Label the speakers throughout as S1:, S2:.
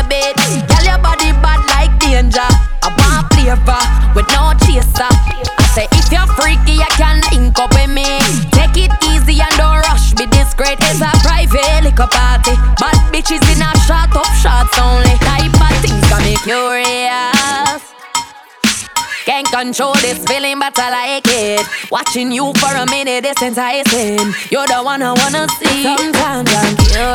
S1: a bit. Girl, your body bad like danger. I want flavor with no chaser. I say if you're freaky, you can link up with me. Take it easy and don't rush me. This great is a private liquor party. Bad bitches in a shot up shots only. Type of things got me curious. Can't control this feeling, but I like it. Watching you for a minute is enticing. You're the one I wanna see. Sometimes I'm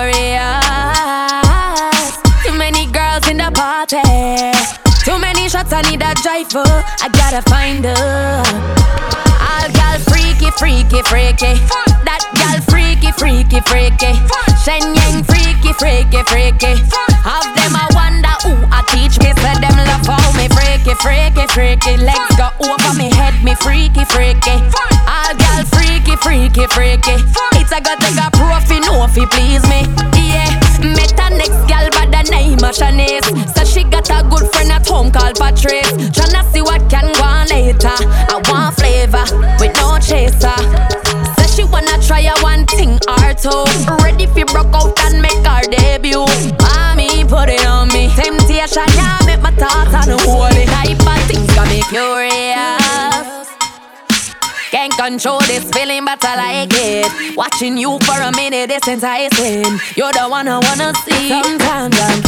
S1: curious. Too many girls in the party. Too many shots, I need a driver. I gotta find her. All gal freaky, freaky, freaky. That gal freaky, freaky, freaky. Shen Yang freaky, freaky, freaky. Have them I wonder who I teach me. Say them love how me freaky, freaky, freaky. Legs go over me head, me freaky, freaky. All gal freaky, freaky, freaky. It's a got take a profi, no fi please me. Yeah, met a next gal by the name of Shanice. So she got a good friend at home called Patrice. Tryna see what can go on later. I want flavor with no chaser. So she wanna try a one thing or two. Ready fi broke out and make her debut. Mommy, put it on me. Temptation, yeah, make my thoughts on the holy. Type of things got me curious. Can't control this feeling, but I like it. Watching you for a minute is enticing. You're the one I wanna see. Sometimes I'm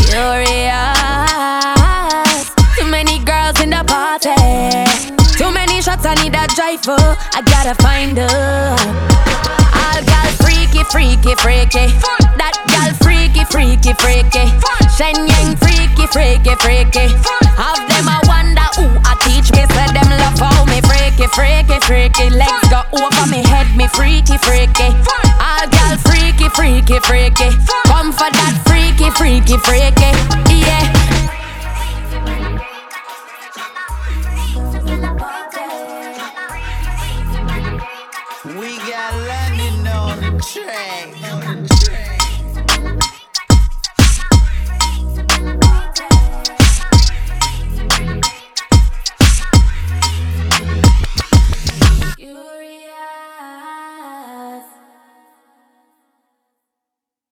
S1: curious. Too many girls in the party. Too many shots, I need a driver. I gotta find her. All gal freaky, freaky, freaky. That gal freaky, freaky, freaky. Shen Yang freaky, freaky, freaky. Have them I wonder who I teach me. Say them love how me freaky, freaky, freaky. Legs go over me head, me freaky, freaky. All gal freaky, freaky, freaky. Come for that freaky, freaky, freaky. Yeah.
S2: We got London on the track.